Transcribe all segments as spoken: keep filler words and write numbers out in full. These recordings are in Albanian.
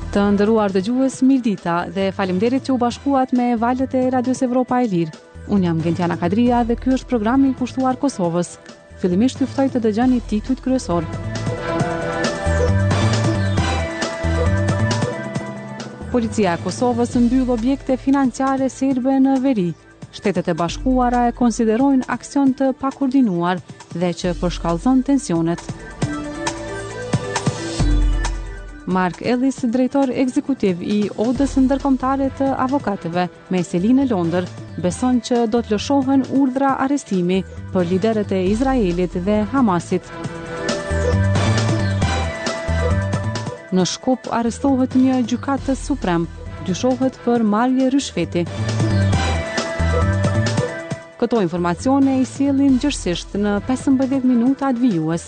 Të nderuar dëgjues, mirëdita dhe faleminderit që u bashkuat me valët e Radios Evropa e Lirë. Unë jam Gentiana Kadria dhe ky është programi i kushtuar Kosovës. Fillimisht ju ftoj të dëgjoni titujt kryesor. Policia e Kosovës mbyll objekte financiare serbe në veri. Shtetet e Bashkuara e konsiderojnë aksion të pakoordinuar dhe që përshkallëzon tensionet. Mark Ellis, drejtor ekzekutiv i Odës ndërkombëtare të avokatëve me selinë në Londër, beson që do të lëshohen urdhra arrestimi për liderët e Izraelit dhe Hamasit. Në Shkup arrestohet një gjykatës suprem, dyshohet për marrje rishfeti. Këto informacione i sjellim gjërësisht në pesëmbëdhjetë minutat vijues.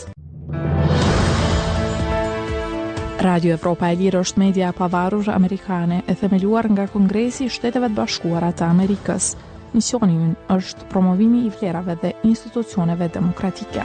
Radio Evropa e Lirë është media e pavarur amerikane e themeluar nga Kongresi i Shteteve të Bashkuara të Amerikës. Misioni i ynë është promovimi i vlerave dhe institucioneve demokratike.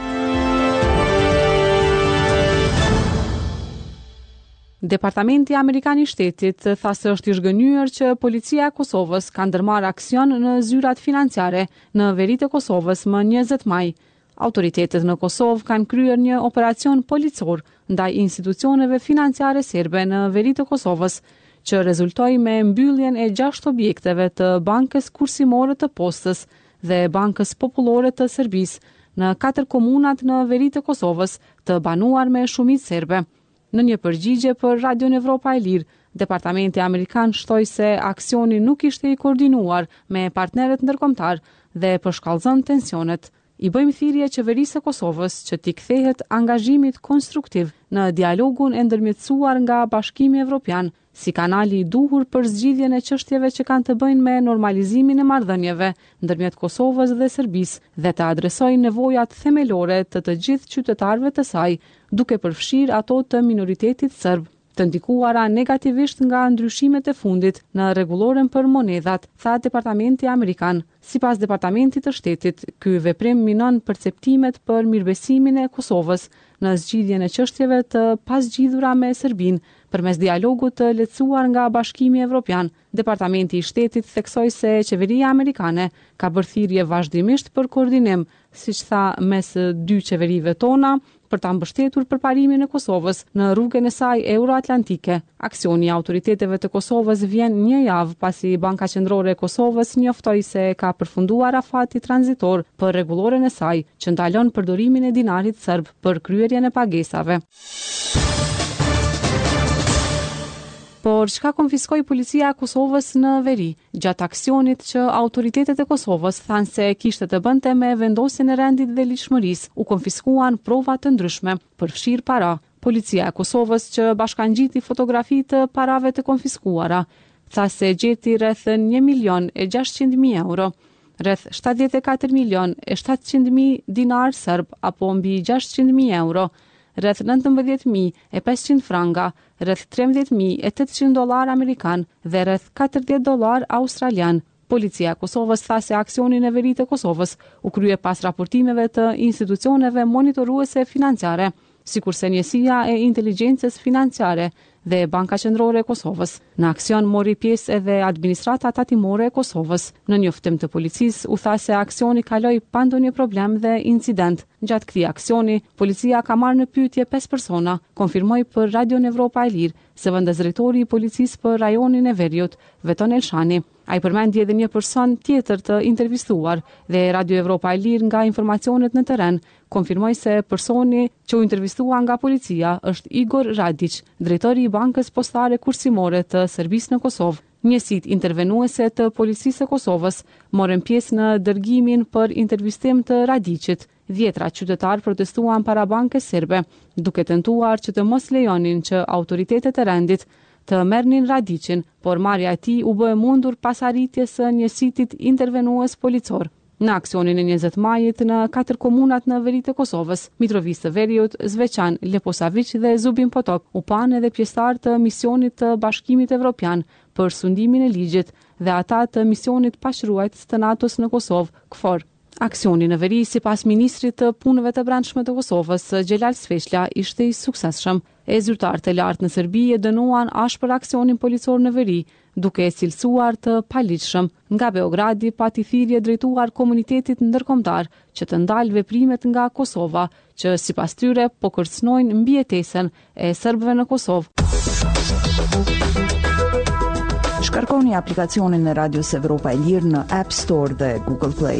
Departamenti Amerikan i Shtetit tha se është i zhgënjur që policia e Kosovës ka ndërmarrë aksion në zyrat financiare në veritë e Kosovës më njëzet maj. Autoritetet në Kosovë kanë kryer një operacion policor ndaj institucioneve financiare serbe në veri të Kosovës, që rezultoi me mbylljen e gjashtë objekteve të Bankës Kursimore të Postës dhe Bankës Popullore të Serbisë në katër komunat në veri të Kosovës të banuar me shumicë serbe. Në një përgjigje për Radion Evropa e Lirë, Departamenti Amerikan shtoi se aksioni nuk ishte i koordinuar me partnerët ndërkombëtar dhe përshkallëzon tensionet. I bëjmë thirrje qeverisë së Kosovës që t'i kthehet angazhimit konstruktiv në dialogun e ndërmjetësuar nga Bashkimi Evropian si kanali i duhur për zgjidhjen e çështjeve që kanë të bëjnë me normalizimin e marrëdhënieve ndërmjet Kosovës dhe Serbisë dhe të adresojë nevojat themelore të të gjithë qytetarëve të saj, duke përfshirë ato të minoritetit serb, të ndikuara negativisht nga ndryshimet e fundit në rregulloren për monedhat, tha Departamenti Amerikan. Sipas Departamentit të Shtetit, ky veprim minon perceptimet për mirëbesimin e Kosovës në zgjidhjen e çështjeve të pasgjidhura me Serbinë përmes dialogut të lehtësuar nga Bashkimi Evropian. Departamenti i Shtetit theksoi se qeveria amerikane ka bërë thirrje vazhdimisht për koordinim, siç tha, mes dy qeverive tona, për ta mbështetur përparimin e Kosovës në rrugën e saj euroatlantike. Aksioni i autoriteteve të Kosovës vjen një javë pasi Banka Qendrore e Kosovës njoftoi se ka përfunduar afati tranzitor për rregulloren e saj, që ndalon përdorimin e dinarit serb për kryerjen e pagesave. Por çka konfiskoi policia e Kosovës në veri, gjatë aksionit që autoritetet e Kosovës thanë se kishte të bënte me vendosjen e rendit dhe ligjshmërisë, u konfiskuan prova të ndryshme, përfshirë para. Policia e Kosovës, që bashkangjiti fotografi të parave të konfiskuara, tha se gjeti rreth një milion e gjashtëqind mijë euro, rreth shtatëdhjetë e katër milion e shtatëqind mijë dinar serb apo mbi gjashtëqind mijë euro, rreth nëntëmbëdhjetë mijë e pesëqind franga, rreth trembëdhjetë mijë e tetëqind dollar amerikan dhe rreth katërdhjetë dollar australian. Policia e Kosovës tha se aksioni në veri të Kosovës u krye pas raportimeve të institucioneve monitoruese financiare, sikurse njësia e inteligjencës financiare dhe Banka Qendrore e Kosovës. Në aksion mori pjesë edhe administrata tatimore e Kosovës. Në njoftim të policisë u tha se aksioni kaloi pa ndonjë problem dhe incident. Gjatë këtij aksioni, policia ka marrë në pyetje pesë persona, konfirmoi për Radion Evropa e Lirë se vendezëritori i policisë për rajonin e Veriut, Veton Elshani. Ai përmendi edhe një person tjetër të intervistuar dhe Radio Evropa e Lirë nga informacionet në terren konfirmoi se personi që u intervistua nga policia është Igor Radić, drejtori i Bankës Postare Kursimore të Serbisë në Kosovë. Njësitë intervenuese të policisë së Kosovës morën pjesë në dërgimin për intervistim të Radićit. Dhjetra qytetarë protestuan para bankës serbe, duke tentuar që të mos lejonin që autoritetet e rendit të merrnin Radićin, por marrja e tij u bë e mundur pas arritjes së njësitit intervenues policor. Në aksionin e njëzet majit në katër komunat në veri të Kosovës, Mitrovica të Veriut, Zveçan, Leposavić dhe Zubin Potok, u panë edhe pjesëtarë të misionit të Bashkimit Evropian për sundimin e ligjit dhe ata të misionit paqëruajtës të NATO-s në Kosovë, KFOR. Aksioni në veri, sipas ministrit të punëve të brendshme të Kosovës, Xhelal Sveçla, ishte i suksesshëm. e zyrtarët e lartë në Serbi e dënuan ashpër aksionin policor në veri, duke e cilësuar të paligjshëm. Nga Beogradi pati thirrje drejtuar komunitetit ndërkombëtar që të ndalë veprimet nga Kosova, që sipas tyre po kërcënojnë mbijetesën e serbëve në Kosovë. Shkarkoni aplikacionin e Radios Evropa e Lirë në App Store dhe Google Play.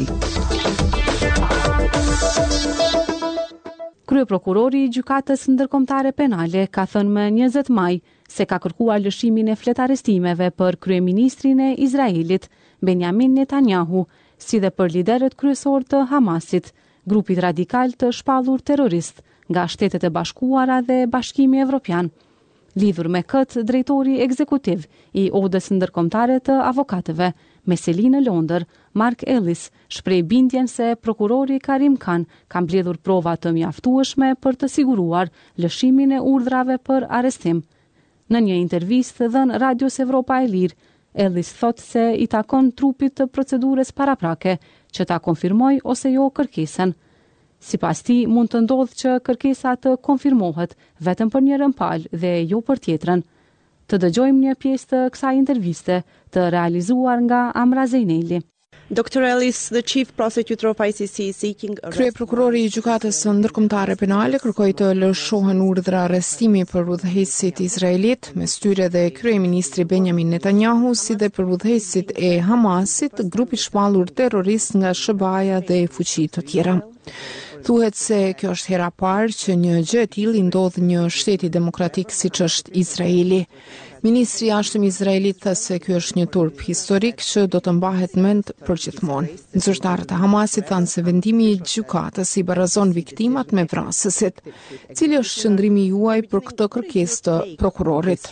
Kryeprokurori i Gjykatës Ndërkombëtare Penale ka thënë më njëzet maj se ka kërkuar lëshimin e flet arrestimeve për kryeministrin e Izraelit, Benjamin Netanyahu, si dhe për liderët kryesor të Hamasit, grupit radikal të shpallur terrorist nga Shtetet e Bashkuara dhe Bashkimi Evropian. Lidhur me këtë, drejtori ekzekutiv i Odës Ndërkombëtare të Avokatëve, me seli në Londër, Mark Ellis, shpreh bindjen se prokurori Karim Khan ka mbledhur prova të mjaftueshme për të siguruar lëshimin e urdhrave për arrestim. Në një intervistë dhënë Radios Evropa e Lirë, Ellis thotë se i takon trupit të procedurës paraprake që ta konfirmoj ose jo kërkesën. Sipas tij, mund të ndodhë që kërkesa të konfirmohet vetëm për njërën palë dhe jo për tjetrën. Të dëgjojmë një pjesë të kësaj interviste të realizuar nga Amra Zejneli. doctor Ellis, the chief prosecutor of I C C, is seeking arrest. Kryeprokurori i Gjykatës Ndërkombëtare Penale kërkoi të lëshohen urdhra arrestimi për udhëheqësit izraelit, mes tyre dhe kryeministri Benjamin Netanyahu, si dhe për udhëheqësit e Hamasit, grupi shpallur terrorist nga S B A-ja dhe fuqi të tjera. Thuhet se kjo është hera parë që një gjë e tillë ndodh një shteti demokratik siç është Izraeli. Ministri i jashtëm i Izraelit tha se ky është një turp historik që do të mbahet mend përgjithmonë. Zyrtarët e Hamasit thanë se vendimi i gjykatës i barazon viktimat me vrasësit. Cili është qëndrimi juaj për këtë kërkesë të prokurorit?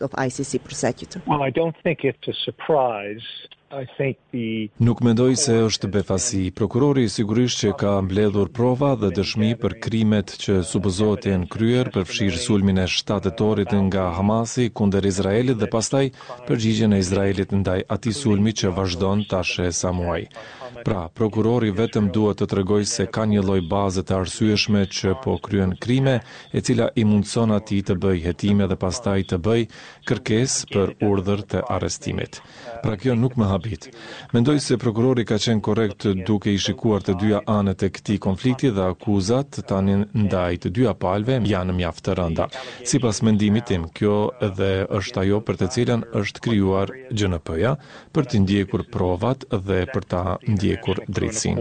Well, I don't think it's a surprise. I think the... Nuk mendoj se është befasi. Prokurori sigurisht që ka mbledhur prova dhe dëshmi për krimet që supozohet janë kryer, përfshirë sulmin e shtatëtorit nga Hamasi kundër Izraelit dhe pastaj përgjigjen e Izraelit ndaj atij sulmi që vazhdon tash e sa muaj. Pra, prokurori vetëm duhet të tregoj se ka një lloj baze të arsyeshme që po kryen krime, e cila i mundson atij të bëj hetime dhe pastaj të bëj kërkesë për urdhër të arrestimit. Pra kjo nuk më habit. Mendoj se prokurori ka qenë korrekt duke i shikuar të dyja anët e këtij konflikti dhe akuzat tani ndaj të dyja palëve janë mjaft të rënda. Sipas mendimit tim, kjo edhe është ajo për të cilën është krijuar G N P-ja, për të ndjekur provat dhe për ta ndjekur drejtësinë.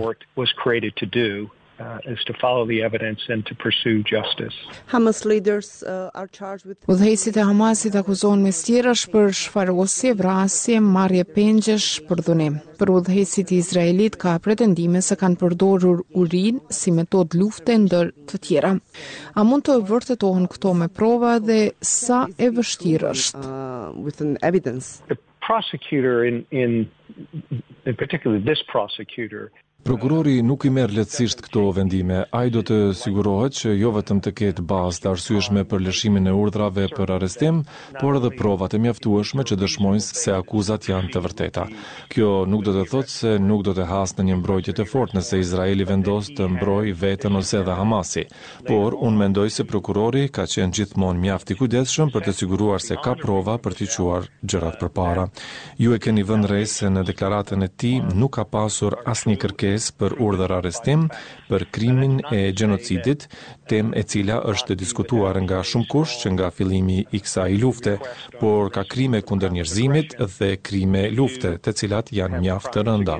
Uh, is to follow the evidence and to pursue justice. Hamas leaders uh, are charged with... Udhëheqësit e Hamasit akuzohen mes tjerash për shfarosje, vrasje, marrje pengjesh, për dhunim. Për udhëheqësit e Izraelit ka pretendime se kanë përdorur urinë si metodë lufte ndër të tjera. A mund të vërtetohen këto me prova dhe sa e vështirë është? Uh, with an evidence. The prosecutor in in in particular this prosecutor Prokurori nuk i merr lehtësisht këto vendime. Ai do të sigurohet që jo vetëm të ketë bazë të arsyeshme për lëshimin e urdhrave për arrestim, por edhe provat e mjaftueshme që dëshmojnë se akuzat janë të vërteta. Kjo nuk do të thotë se nuk do të hasë në një mbrojtje të fortë nëse Izraeli vendos të mbrojë veten ose edhe Hamasi. Por unë mendoj se prokurori ka qenë gjithmonë mjaft i kujdesshëm për të siguruar se ka prova për të quar gjërat përpara. Ju e keni vënë re se në deklaratën e tij nuk ka pasur asnjë kërkesë për urdhër arrestim për krimin e gjenocidit, temë e cila është diskutuar nga shumë kush që nga fillimi i kësaj lufte, por ka krime kundër njerëzimit dhe krime lufte, të cilat janë mjaft të rënda.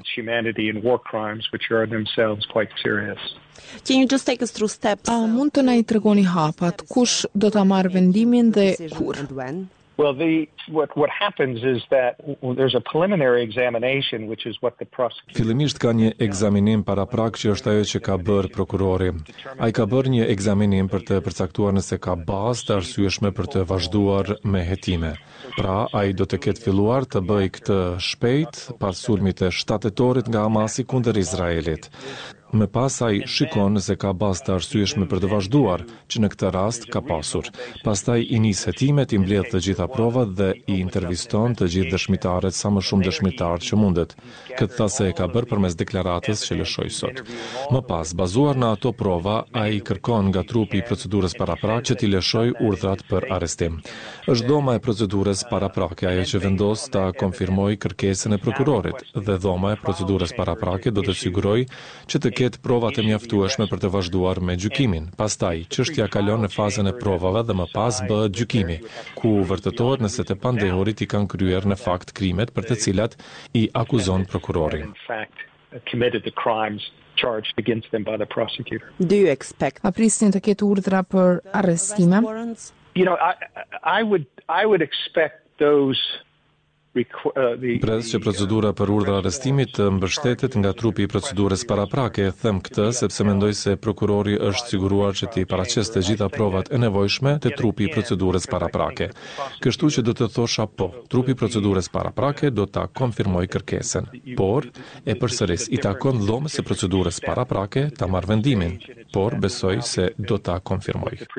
Can you just take us through steps? A mund të na i tregoni hapat, kush do ta marrë vendimin dhe kur? Well, the what what happens is that there's a preliminary examination, which is what the prosecutor. Fillimisht ka një ekzaminim paraprak që është ajo që ka bërë prokurori. Ai ka bërë një ekzaminim për të përcaktuar nëse ka bazë të arsyeshme për të vazhduar me hetime. Pra, ai do të ketë filluar të bëjë këtë shpejt pas sulmit të shtatëtorit nga Hamasi kundër Izraelit. Më pas ai shikon nëse ka bazë të arsyeshme për të vazhduar, që në këtë rast ka pasur. Pastaj i nis hetimet, i mbledh të gjitha provat dhe i interviston të gjithë dëshmitarët, sa më shumë dëshmitar që mundet. Këtë tha se e ka bërë përmes deklaratës që lëshoi sot. Më pas, bazuar në ato prova, ai kërkon nga trupi i procedurës paraprake që t'i lëshojë urdhrat për arrestim. Është dhoma e procedurës paraprake ajo që vendos ta konfirmojë kërkesën e prokurorit dhe dhoma e procedurës paraprake do të sigurojë që të ketë provat e mjaftueshme për të vazhduar me gjykimin. Pastaj, çështja kalon në fazën e provave dhe më pas bëhet gjykimi, ku vërtetohet nëse të pandehurit i kanë kryer në fakt krimet për të cilat i akuzon prokurori. Do you expect A prisni të ketë urdhra për arrestime? You know, I, I would I would expect those Pres që procedura për urdhër arrestimit të mbështetet nga trupi i procedurës paraprake. Them këtë sepse mendoj se prokurori është siguruar që t'i paraqesë të gjitha provat e nevojshme te trupi i procedurës paraprake. Kështu që do të thosha po, trupi i procedurës paraprake do ta konfirmojë kërkesën, por e përsëris i takon dhomës së procedurës paraprake ta marrë vendimin, por besoj se do ta konfirmojë.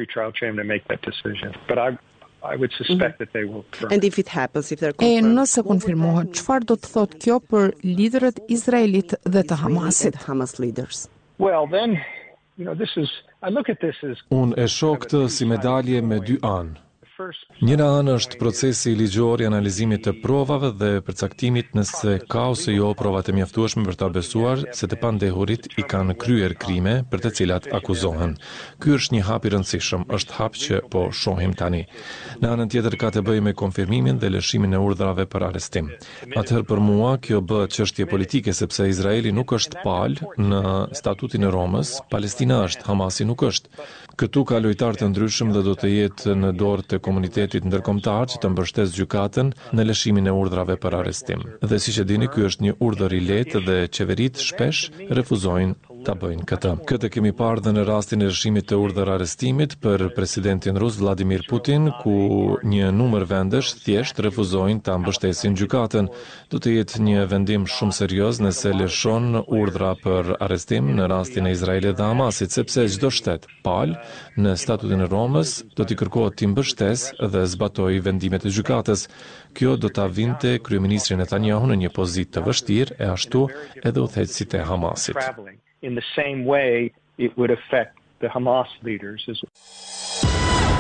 I would suspect that they will. And if it happens, if they're E confirmed, nëse konfirmohet, çfarë do të thotë kjo për liderët izraelit dhe të Hamasit? the Hamas leaders. Well, then, you know, this is. I look at this as. Unë e shoh këtë si medalje me dy anë. Njëra anë është procesi ligjor i analizimit të provave dhe përcaktimit nëse ka ose jo provat e mjaftueshme për ta besuar se të pandehurit i kanë kryer krime për të cilat akuzohen. Ky është një hap i rëndësishëm, është hap që po shohim tani. Në anën tjetër ka të bëjë me konfirmimin dhe lëshimin e urdhrave për arrestim. Atëherë për mua kjo bëhet çështje politike sepse Izraeli nuk është palë në statutin e Romës, Palestina është, Hamasi nuk është. Këtu ka lojtar të ndryshëm dhe do të jetë në dorë të komunitetit ndërkombëtar që të mbështesë gjykatën në lëshimin e urdhrave për arrestim. Dhe siç e dini, ky është një urdhër i lehtë dhe qeveritë shpesh refuzojnë ta bëjnë këtë. Këtë kemi parë dhe në rastin e lëshimit të urdhër arrestimit për presidentin rus Vladimir Putin, ku një numër vendesh thjesht refuzojnë ta mbështesin gjykatën. Do të jetë një vendim shumë serioz nëse lëshon urdhra për arrestim në rastin e Izraelit dhe Hamasit, sepse çdo shtet palë në statutin e Romës do t'i kërkohet t'i mbështesë dhe zbatojë vendimet e gjykatës. Kjo do ta vinte kryeministrin Netanyahu në një pozitë të vështirë e ashtu edhe udhëheqësit e Hamasit. In the same way, it would affect the Hamas leaders as well.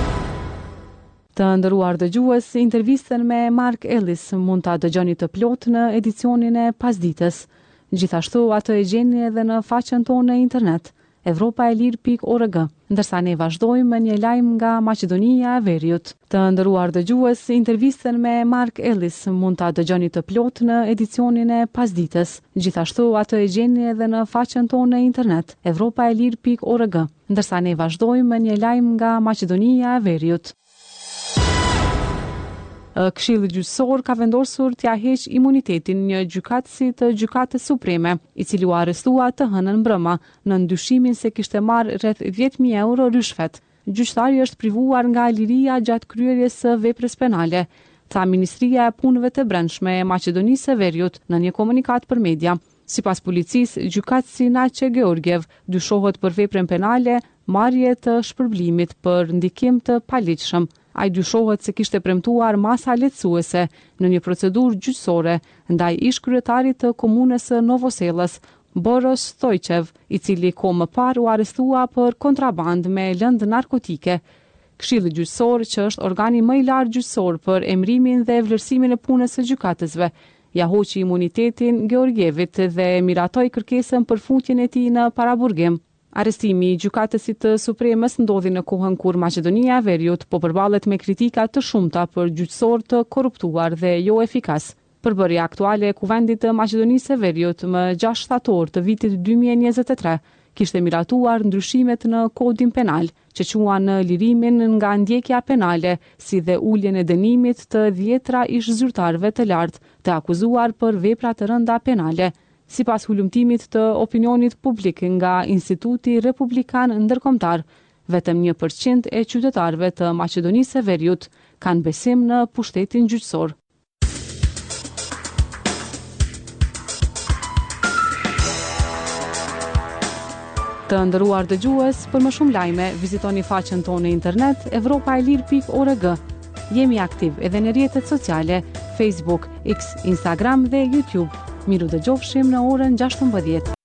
Të nderuar dëgjues, intervistën me Mark Ellis mund ta dëgjoni të plot në edicionin e pasdites. Gjithashtu atë e gjeni edhe në faqen tonë në internet evropa e lir pikë org. Ndërsa ne vazhdojmë me një lajm nga Maqedonia e Veriut. Të nderuar dëgjues, intervistën me Mark Ellis mund ta dëgjoni të plot në edicionin e pasdites. Gjithashtu atë e gjeni edhe në faqen tonë në internet evropa e lir pikë org. Ndërsa ne vazhdojmë me një lajm nga Maqedonia e Veriut. Këshilli gjyqësor ka vendosur t'ia heq imunitetin një gjykatësi të Gjykatës Supreme, i cili u arrestua të hënën mbrëma në ndyshimin se kishte marrë rreth dhjetë mijë euro rishfet. Gjyqtari është privuar nga liria gjatë kryerjes së veprës penale, tha Ministria e Punëve të Brendshme e Maqedonisë së Veriut në një komunikat për media. Sipas policisë, gjykatësi Naçe Georgiev dyshohet për veprën penale marrje të shpërblimit për ndikim të paligjshëm. Ai dyshohet se kishte premtuar masa lehtësuese në një procedurë gjyqësore ndaj ish-kryetarit të komunës së Novoselës, Boros Stojqev, i cili kohë më parë u arrestua për kontrabandë me lëndë narkotike. Këshilli gjyqësor, që është organi më i lartë gjyqësor për emrimin dhe vlerësimin e punës së gjykatësve, ja hoqi imunitetin Georgievit dhe miratoi kërkesën për futjen e tij në paraburgim. Arrestimi i gjykatësit të Supremës ndodhi në kohën kur Maqedonia e Veriut po përballet me kritika të shumta për gjyqësor të korruptuar dhe jo efikas. Përbërja aktuale e Kuvendit të Maqedonisë së Veriut më gjashtë shtator të vitit dy mijë e njëzet e tre kishte miratuar ndryshimet në kodin penal, që quan në lirimin nga ndjekja penale, si dhe uljen e dënimit të dhjetra ish zyrtarëve të lartë të akuzuar për vepra të rënda penale. Sipas hulumtimit të opinionit publik nga Instituti Republikan Ndërkombëtar, vetëm një përqind e qytetarëve të Maqedonisë së Veriut kanë besim në pushtetin gjyqësor. Të nderuar dëgjues, për më shumë lajme, vizitoni faqen tonë në internet evropaelir pikë org. Jemi aktiv edhe në rrjetet sociale, Facebook, X, Instagram dhe YouTube. Miru dëgjofshim në orën gjashtëmbëdhjetë.